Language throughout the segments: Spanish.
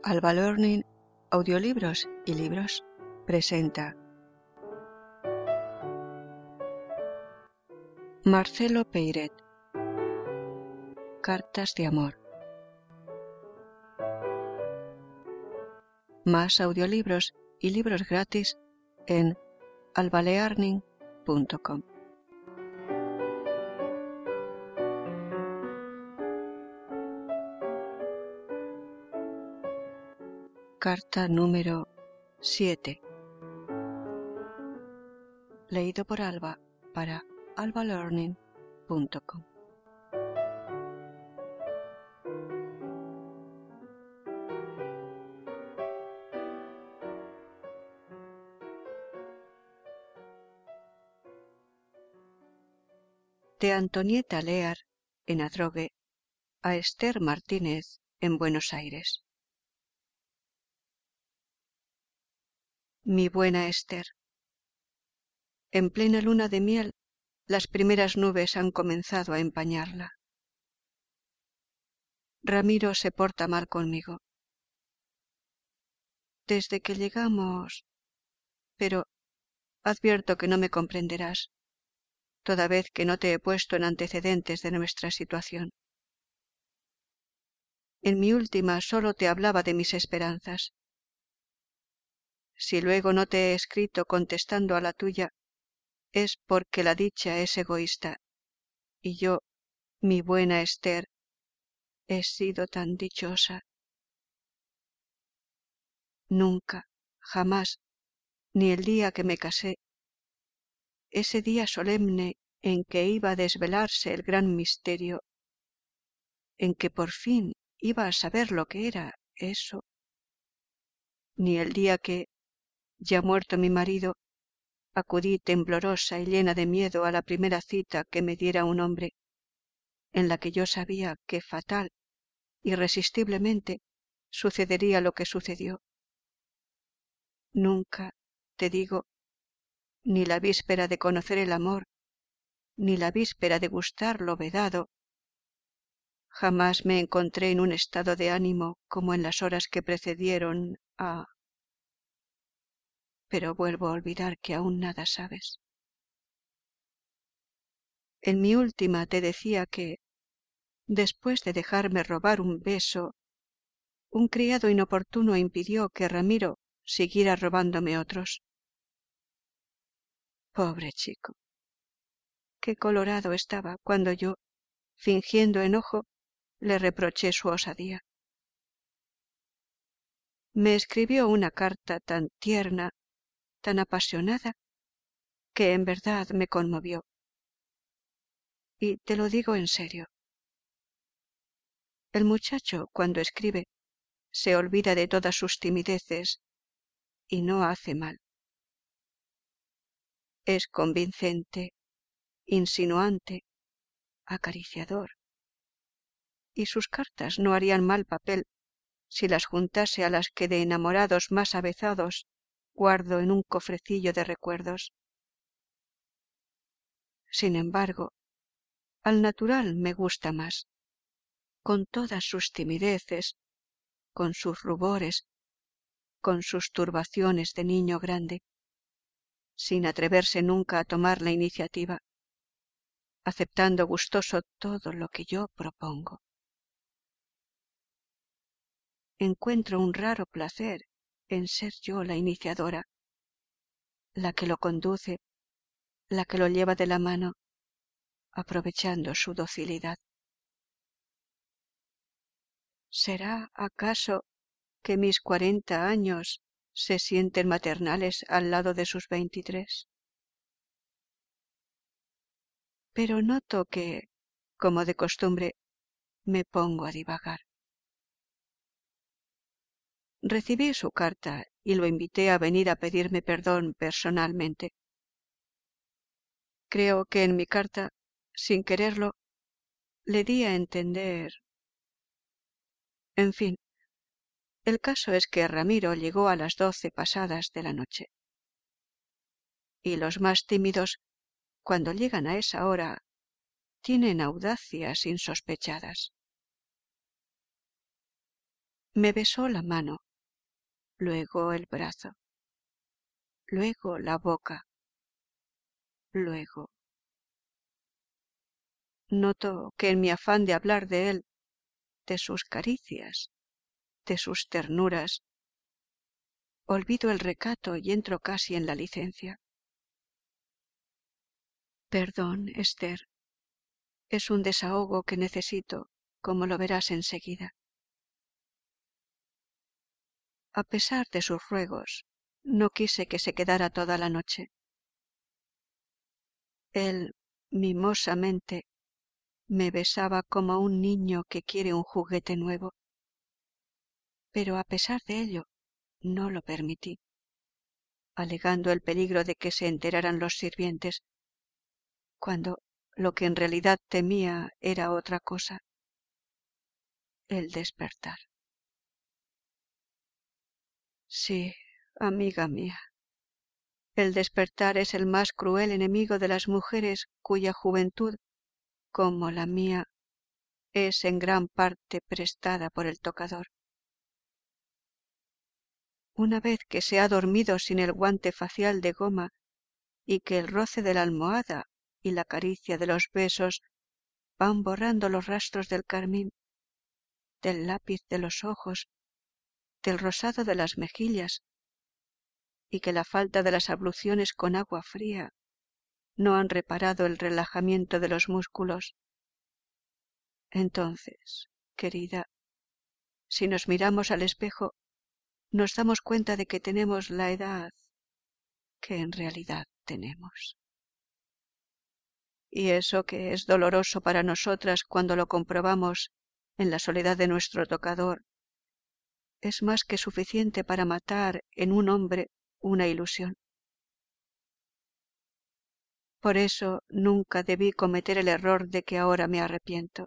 Alba Learning, audiolibros y libros, presenta Marcelo Peiret, Cartas de amor. Más audiolibros y libros gratis en albalearning.com. Carta número 7. Leído por Alba para albalearning.com. De Antonieta Lear en Adrogué a Esther Martínez en Buenos Aires. Mi buena Esther, en plena luna de miel, las primeras nubes han comenzado a empañarla. Ramiro se porta mal conmigo. Desde que llegamos... Pero advierto que no me comprenderás, toda vez que no te he puesto en antecedentes de nuestra situación. En mi última solo te hablaba de mis esperanzas. Si luego no te he escrito contestando a la tuya, es porque la dicha es egoísta, y yo, mi buena Esther, he sido tan dichosa. Nunca, jamás, ni el día que me casé, ese día solemne en que iba a desvelarse el gran misterio, en que por fin iba a saber lo que era eso, ni el día que, ya muerto mi marido, acudí temblorosa y llena de miedo a la primera cita que me diera un hombre, en la que yo sabía que fatal, irresistiblemente, sucedería lo que sucedió. Nunca, te digo, ni la víspera de conocer el amor, ni la víspera de gustar lo vedado, jamás me encontré en un estado de ánimo como en las horas que precedieron a... Pero vuelvo a olvidar que aún nada sabes. En mi última te decía que, después de dejarme robar un beso, un criado inoportuno impidió que Ramiro siguiera robándome otros. Pobre chico, qué colorado estaba cuando yo, fingiendo enojo, le reproché su osadía. Me escribió una carta tan tierna, tan apasionada, que en verdad me conmovió. Y te lo digo en serio. El muchacho, cuando escribe, se olvida de todas sus timideces y no hace mal. Es convincente, insinuante, acariciador. Y sus cartas no harían mal papel si las juntase a las que de enamorados más avezados guardo en un cofrecillo de recuerdos. Sin embargo, al natural me gusta más, con todas sus timideces, con sus rubores, con sus turbaciones de niño grande, sin atreverse nunca a tomar la iniciativa, aceptando gustoso todo lo que yo propongo. Encuentro un raro placer en ser yo la iniciadora, la que lo conduce, la que lo lleva de la mano, aprovechando su docilidad. ¿Será acaso que mis 40 años se sienten maternales al lado de sus 23? Pero noto que, como de costumbre, me pongo a divagar. Recibí su carta y lo invité a venir a pedirme perdón personalmente. Creo que en mi carta, sin quererlo, le di a entender... En fin, el caso es que Ramiro llegó a las 12 pasadas de la noche. Y los más tímidos, cuando llegan a esa hora, tienen audacias insospechadas. Me besó la mano, luego el brazo, luego la boca, luego. Noto que en mi afán de hablar de él, de sus caricias, de sus ternuras, olvido el recato y entro casi en la licencia. Perdón, Esther, es un desahogo que necesito, como lo verás enseguida. A pesar de sus ruegos, no quise que se quedara toda la noche. Él, mimosamente, me besaba como un niño que quiere un juguete nuevo. Pero a pesar de ello, no lo permití, alegando el peligro de que se enteraran los sirvientes, cuando lo que en realidad temía era otra cosa, el despertar. Sí, amiga mía, el despertar es el más cruel enemigo de las mujeres cuya juventud, como la mía, es en gran parte prestada por el tocador. Una vez que se ha dormido sin el guante facial de goma y que el roce de la almohada y la caricia de los besos van borrando los rastros del carmín, del lápiz de los ojos, del rosado de las mejillas, y que la falta de las abluciones con agua fría no han reparado el relajamiento de los músculos. Entonces, querida, si nos miramos al espejo, nos damos cuenta de que tenemos la edad que en realidad tenemos. Y eso que es doloroso para nosotras cuando lo comprobamos en la soledad de nuestro tocador, es más que suficiente para matar en un hombre una ilusión. Por eso nunca debí cometer el error de que ahora me arrepiento.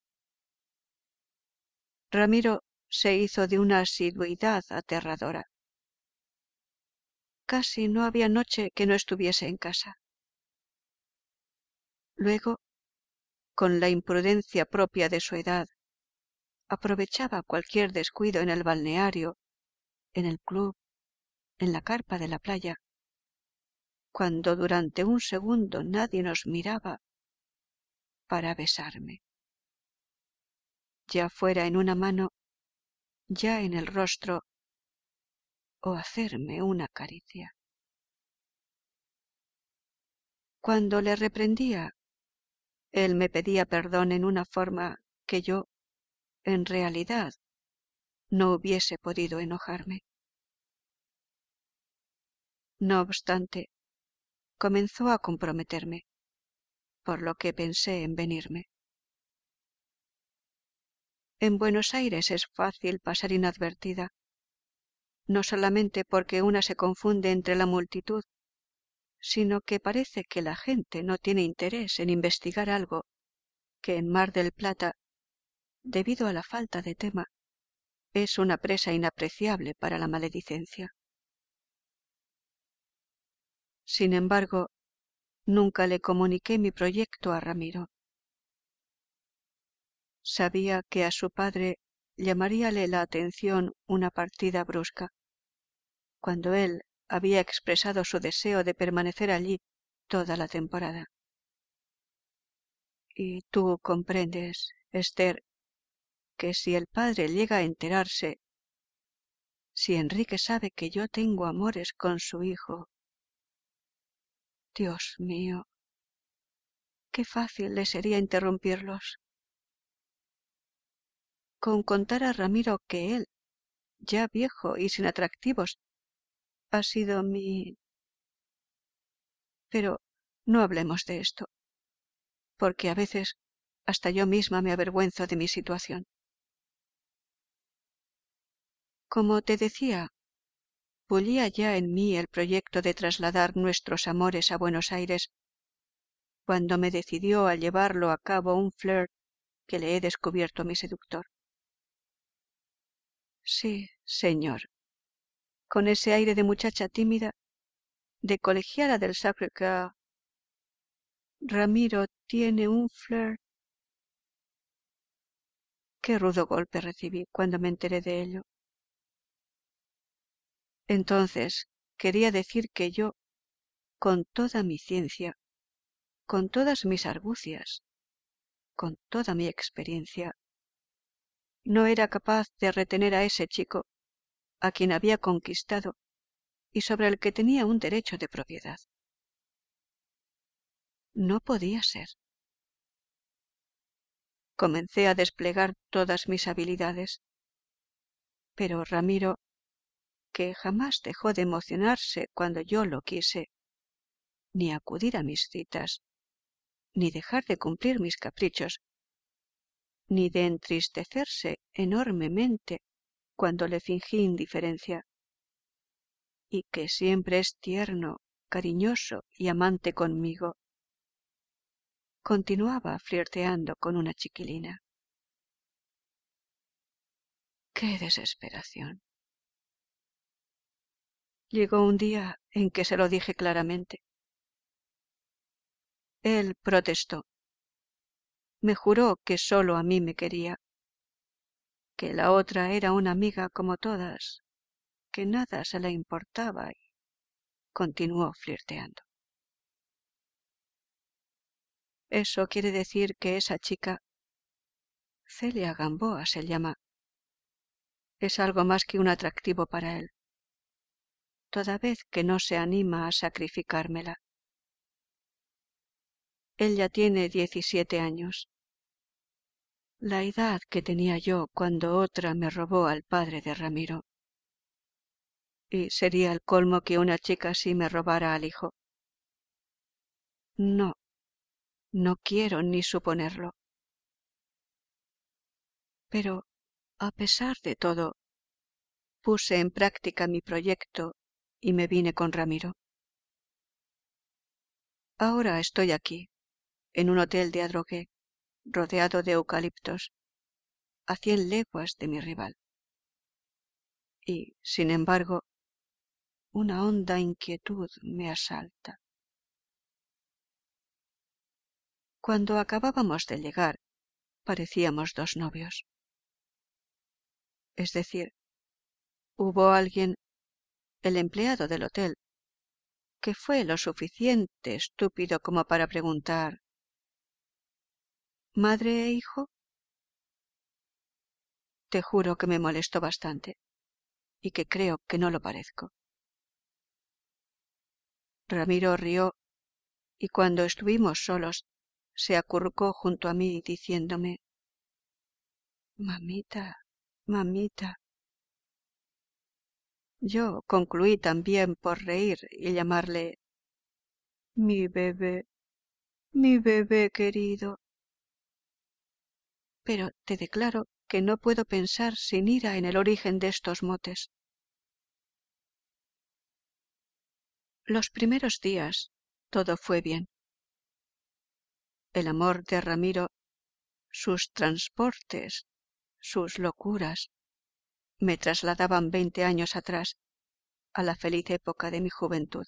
Ramiro se hizo de una asiduidad aterradora. Casi no había noche que no estuviese en casa. Luego, con la imprudencia propia de su edad, aprovechaba cualquier descuido en el balneario, en el club, en la carpa de la playa, cuando durante un segundo nadie nos miraba, para besarme, ya fuera en una mano, ya en el rostro, o hacerme una caricia. Cuando le reprendía, él me pedía perdón en una forma que yo, en realidad, no hubiese podido enojarme. No obstante, comenzó a comprometerme, por lo que pensé en venirme. En Buenos Aires es fácil pasar inadvertida, no solamente porque una se confunde entre la multitud, sino que parece que la gente no tiene interés en investigar algo que en Mar del Plata, debido a la falta de tema, es una presa inapreciable para la maledicencia. Sin embargo, nunca le comuniqué mi proyecto a Ramiro. Sabía que a su padre llamaríale la atención una partida brusca, cuando él había expresado su deseo de permanecer allí toda la temporada. Y tú comprendes, Esther, que si el padre llega a enterarse, si Enrique sabe que yo tengo amores con su hijo, Dios mío, qué fácil le sería interrumpirlos. Con contar a Ramiro que él, ya viejo y sin atractivos, ha sido mi... Pero no hablemos de esto, porque a veces hasta yo misma me avergüenzo de mi situación. Como te decía, bullía ya en mí el proyecto de trasladar nuestros amores a Buenos Aires, cuando me decidió a llevarlo a cabo un flirt que le he descubierto a mi seductor. Sí, señor, con ese aire de muchacha tímida, de colegiala del Sacré-Cœur. Ramiro tiene un flirt. Qué rudo golpe recibí cuando me enteré de ello. Entonces quería decir que yo, con toda mi ciencia, con todas mis argucias, con toda mi experiencia, no era capaz de retener a ese chico a quien había conquistado y sobre el que tenía un derecho de propiedad. No podía ser. Comencé a desplegar todas mis habilidades, pero Ramiro, que jamás dejó de emocionarse cuando yo lo quise, ni acudir a mis citas, ni dejar de cumplir mis caprichos, ni de entristecerse enormemente cuando le fingí indiferencia, y que siempre es tierno, cariñoso y amante conmigo, continuaba flirteando con una chiquilina. ¡Qué desesperación! Llegó un día en que se lo dije claramente. Él protestó. Me juró que solo a mí me quería, que la otra era una amiga como todas, que nada se le importaba, y continuó flirteando. Eso quiere decir que esa chica, Celia Gamboa se llama, es algo más que un atractivo para él, toda vez que no se anima a sacrificármela. Él ya tiene 17 años, la edad que tenía yo cuando otra me robó al padre de Ramiro. Y sería el colmo que una chica así me robara al hijo. No, no quiero ni suponerlo. Pero, a pesar de todo, puse en práctica mi proyecto y me vine con Ramiro. Ahora estoy aquí, en un hotel de Adrogué, rodeado de eucaliptos, a 100 leguas de mi rival. Y, sin embargo, una honda inquietud me asalta. Cuando acabábamos de llegar, parecíamos dos novios. Es decir, hubo alguien, el empleado del hotel, que fue lo suficiente estúpido como para preguntar: ¿madre e hijo? Te juro que me molestó bastante, y que creo que no lo parezco. Ramiro rió, y cuando estuvimos solos, se acurrucó junto a mí diciéndome: mamita, mamita. Yo concluí también por reír y llamarle mi bebé querido. Pero te declaro que no puedo pensar sin ira en el origen de estos motes. Los primeros días todo fue bien. El amor de Ramiro, sus transportes, sus locuras, me trasladaban 20 años atrás, a la feliz época de mi juventud.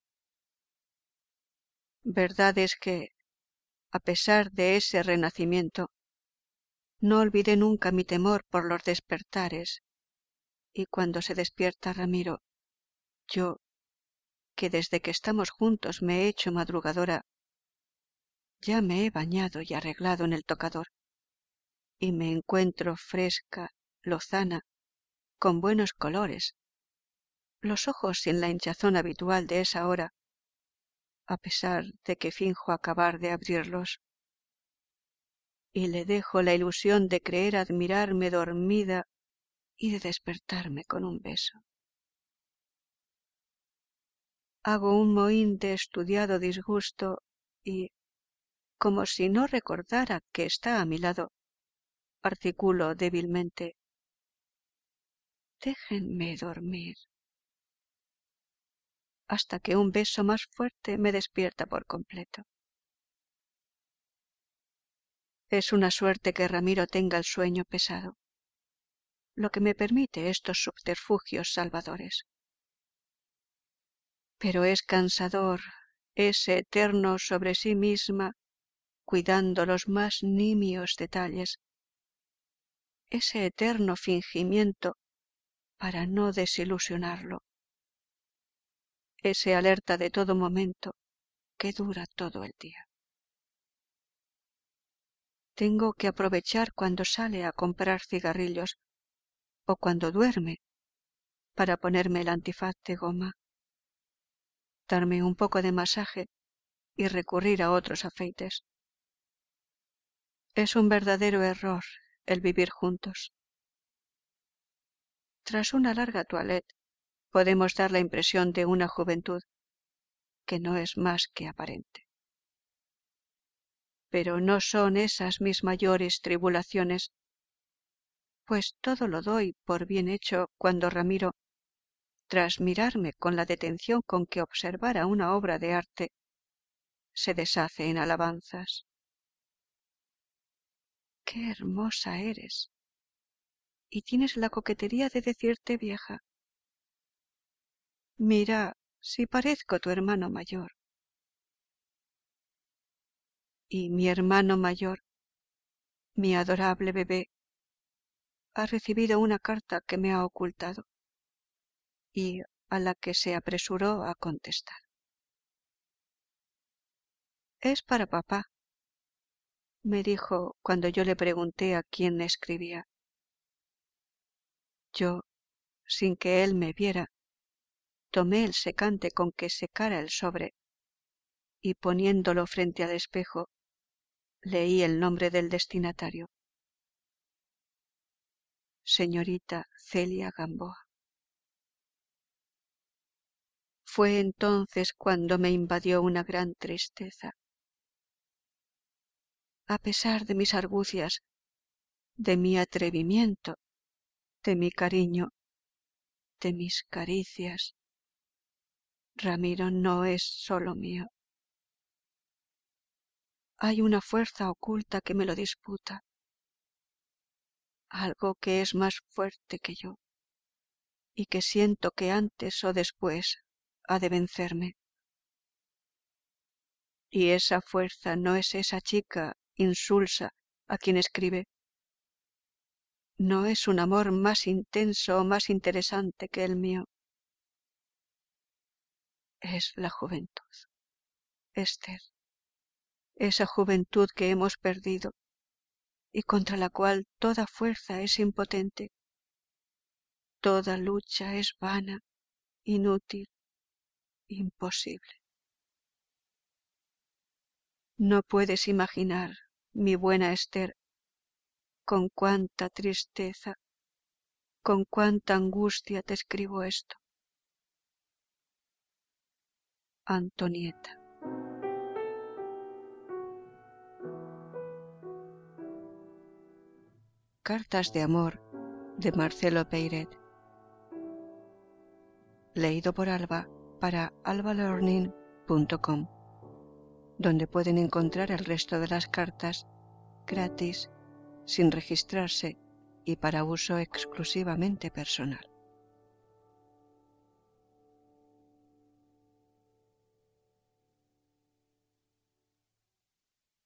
Verdad es que, a pesar de ese renacimiento, no olvidé nunca mi temor por los despertares, y cuando se despierta Ramiro, yo, que desde que estamos juntos me he hecho madrugadora, ya me he bañado y arreglado en el tocador, y me encuentro fresca, lozana, con buenos colores, los ojos sin la hinchazón habitual de esa hora, a pesar de que finjo acabar de abrirlos, y le dejo la ilusión de creer admirarme dormida y de despertarme con un beso. Hago un mohín de estudiado disgusto y, como si no recordara que está a mi lado, articulo débilmente: déjenme dormir, hasta que un beso más fuerte me despierta por completo. Es una suerte que Ramiro tenga el sueño pesado, lo que me permite estos subterfugios salvadores. Pero es cansador ese eterno sobre sí misma, cuidando los más nimios detalles, ese eterno fingimiento para no desilusionarlo, ese alerta de todo momento que dura todo el día. Tengo que aprovechar cuando sale a comprar cigarrillos o cuando duerme para ponerme el antifaz de goma, darme un poco de masaje y recurrir a otros afeites. Es un verdadero error el vivir juntos. Tras una larga toilette podemos dar la impresión de una juventud que no es más que aparente. Pero no son esas mis mayores tribulaciones, pues todo lo doy por bien hecho cuando Ramiro, tras mirarme con la detención con que observara una obra de arte, se deshace en alabanzas. ¡Qué hermosa eres! Y tienes la coquetería de decirte vieja. Mira, si parezco tu hermano mayor. Y mi hermano mayor, mi adorable bebé, ha recibido una carta que me ha ocultado y a la que se apresuró a contestar. Es para papá, me dijo cuando yo le pregunté a quién escribía. Yo, sin que él me viera, tomé el secante con que secara el sobre y poniéndolo frente al espejo, leí el nombre del destinatario. Señorita Celia Gamboa. Fue entonces cuando me invadió una gran tristeza. A pesar de mis argucias, de mi atrevimiento, de mi cariño, de mis caricias, Ramiro no es solo mío. Hay una fuerza oculta que me lo disputa, algo que es más fuerte que yo, y que siento que antes o después ha de vencerme. Y esa fuerza no es esa chica insulsa a quien escribe. No es un amor más intenso o más interesante que el mío. Es la juventud, Esther, esa juventud que hemos perdido y contra la cual toda fuerza es impotente. Toda lucha es vana, inútil, imposible. No puedes imaginar, mi buena Esther, con cuánta tristeza, con cuánta angustia te escribo esto. Antonieta. Cartas de amor de Marcelo Peiret. Leído por Alba para albalearning.com, donde pueden encontrar el resto de las cartas gratis, sin registrarse y para uso exclusivamente personal.